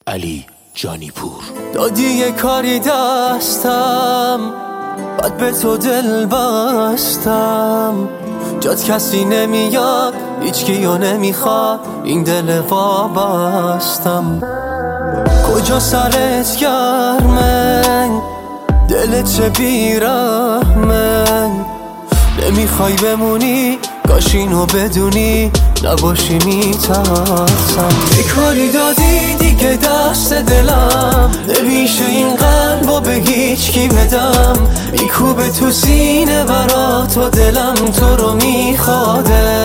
علی جانی پور. دادی یه کاری دستم، بعد به تو دل بستم، جات کسی نمیاد، هیچکیو نمیخواد، این دل وابستم. کجا سرت گرمه، دلت چه بیرحمه، نمیخوای بمونی، کاش اینو بدونی، نباشی میترسم. یه کاری دادی دیگه دست دلم، نمیشه این قلبو به هیچ کی بدم، میکوبه تو سینه برا تو دلم، تو رو میخواده.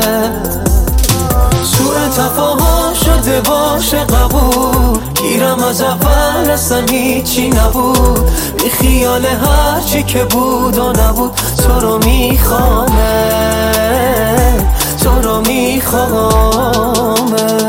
سوء تفاهم شده باشه قبول، گیرم از اول اصلا هیچی نبود، بی خیال هرچی که بود و نبود، تو رو میخوامه، تو رو میخوامه.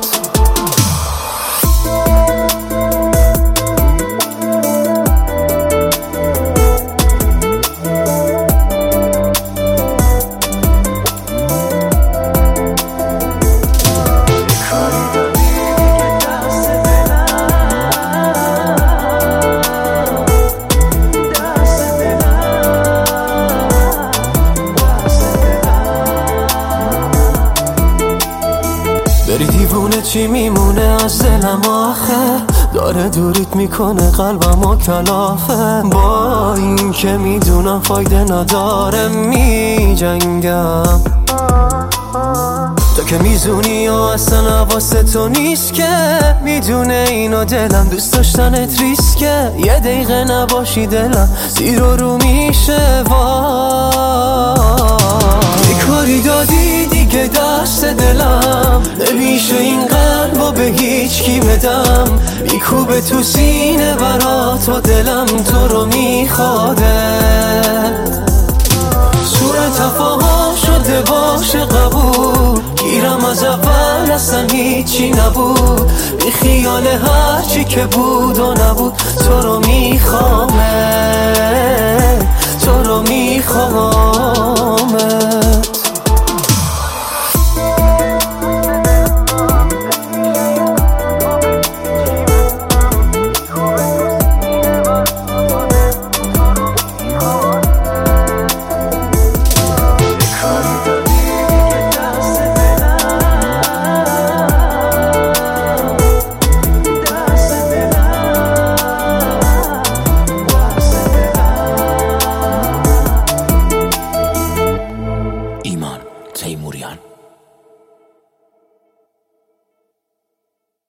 بری دیوونه چی میمونه از دلم آخه، داره دوریت میکنه قلبم و کلافه، با این که میدونم فایده نداره میجنگم. تو که میزونی و اصلا حواسه تو نیست که، میدونه اینو دلم دوست داشتنت ریسکه، یه دقیقه نباشی دلم زیر و رو میشه. یه کاری دادی دیگه دست دلم، نمیشه این قلبو به هیچ کی بدم، میکوبه تو سینه برا تو دلم، تو رو میخواده. سوء تفاهم شده باشه قبول، گیرم از اول اصلا هیچی نبود، بی خیال هرچی که بود و نبود، تو رو میخوامه، تو رو میخوامه.